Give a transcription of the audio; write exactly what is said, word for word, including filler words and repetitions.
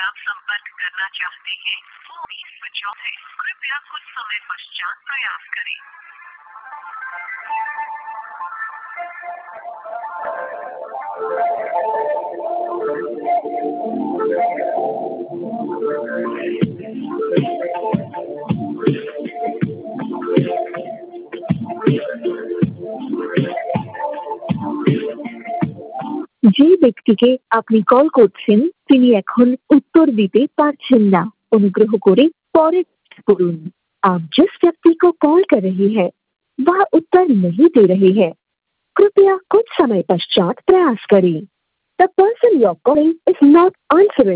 आप संपर्क करना चाहते हैं वो अभी स्विच ऑफ है। कृपया कुछ समय पश्चात प्रयास करें। যে ব্যক্তিকে আপনি কল করছেন তিনি এখন उत्तर দিতে পারছেন না। অনুগ্রহ করে পরে করুন। आप जिस व्यक्ति को कॉल कर रहे हैं वह उत्तर नहीं दे रहे हैं। कृपया कुछ समय पश्चात प्रयास करें। The person you are calling is not answering.